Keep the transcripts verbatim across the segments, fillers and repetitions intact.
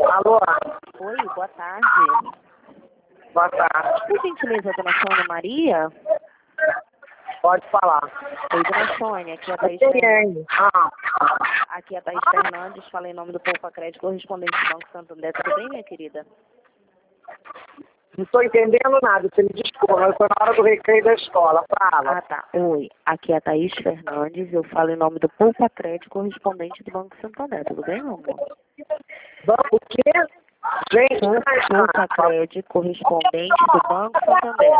Alô? Oi, boa tarde. Boa tarde. Por gentileza, dona Sônia Maria? Pode falar. Oi, dona Sônia, aqui é a Thaís Quem Fernandes. é? Ah, Aqui é a Thaís Fernandes, fala em nome do Poupa Crédito, correspondente do Banco Santander. Tudo bem, minha querida? não estou entendendo nada, você me desculpa, mas foi na hora do recreio da escola. Fala. Ah, tá. Oi, aqui é a Thaís Fernandes, eu falo em nome do Poupa Crédito, correspondente do Banco Santander. Tudo bem, meu amor? Banco o quê? Gente, Poupa Crédito, correspondente do Banco Santander.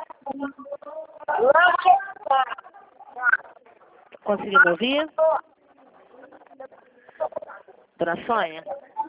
Conseguiu me ouvir? Dona Sônia?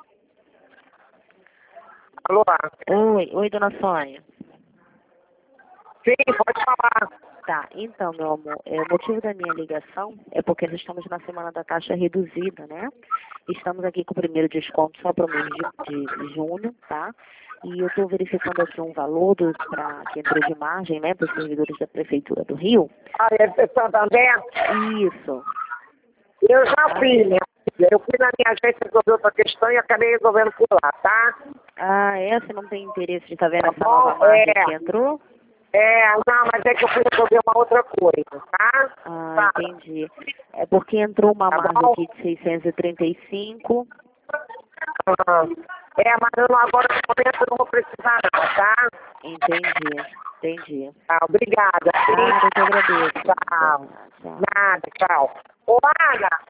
Alô? Oi, oi, dona Sônia. Sim, pode falar. Tá, então, meu amor, é, o motivo da minha ligação é porque nós estamos na semana da taxa reduzida, né? Estamos aqui com o primeiro desconto só para o mês de, de junho, tá? E eu estou verificando aqui um valor do, pra, que entrou de margem, né, para os servidores da Prefeitura do Rio. Ah, é de Santander? Isso. Eu já fiz, minha filha. Eu fui na minha agência resolver outra questão e acabei resolvendo por lá, tá? Ah, é? Você não tem interesse de estar vendo Tá essa bom? nova margem É. que entrou? É, não, mas é que eu fui resolver uma outra coisa, tá? Ah, Tá. entendi. É porque entrou uma Tá margem bom? aqui de seiscentos e trinta e cinco. Ah, é, mas eu não, agora no momento eu não vou precisar não, tá? Entendi, entendi. Tá, obrigada. Nada, eu que agradeço. Tchau. Tchau. Nada, tchau. Ô, Ana,